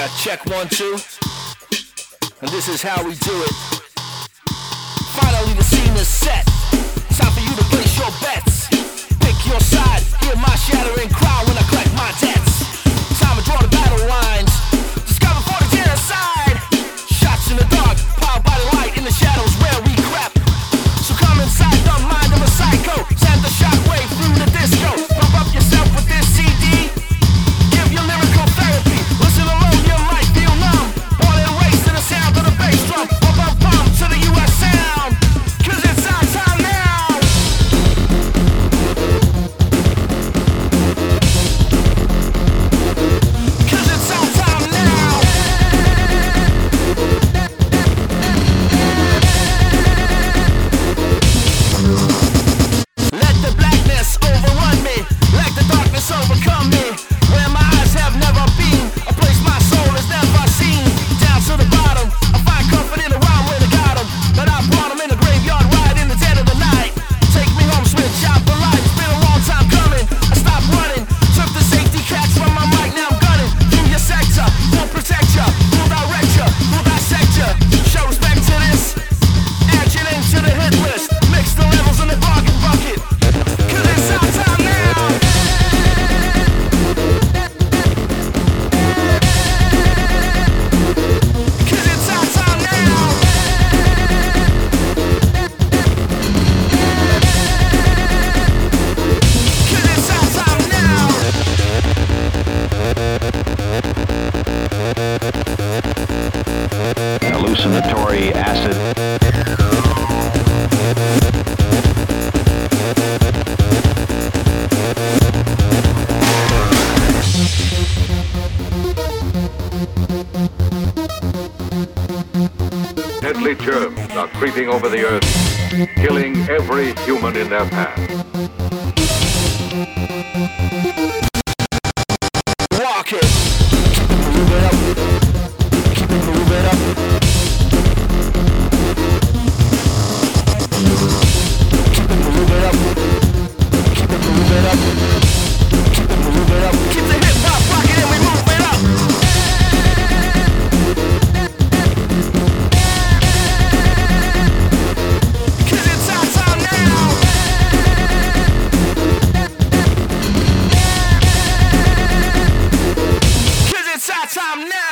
Check 1, 2. And this is how we do it. Finally the scene is set. Time for you to place your bets. Pick your side. Hear my shattering cry when I collect my debts. Time to draw the battle lines. Discover for the genocide. Shots in the dark, powered by the light in the shadows where we crept. So come inside the mind of a psycho. Send the shockwave through the disco. Pump up yourself with this CD. Give your lyrical therapy. Listen alone, you might feel numb. All in race to the sound of the bass drum. Above pump to the US sound. Cause it's our time now. Cause it's our time now. Let the blackness overrun me. Let the darkness overcome me. Where my eyes have never been, a place my soul has never seen. Down to the bottom, I find comfort in the rhyme where they got 'em. But I brought 'em in the graveyard right in the dead of the night. Take me home, switch out the light. It's been a long time coming, I stopped running. Took the safety catch from my mic, now I'm gunning. Through your sector, we'll protect ya. We'll direct ya, we'll dissect ya. Show respect to this. Add your name to the hit list. Mix the levels in the bargain bucket. Cause it's our time now. Cause it's our time now. Cause it's our time now. Hallucinatory acid. Deadly germs are creeping over the earth, killing every human in their path. Rock it. Keep it moving up. Keep it moving up. Keep it moving up. Keep it moving up. Keep it moving up. Keep the hip hop rocking and we move it up. Cause it's our time now. Cause it's our time now.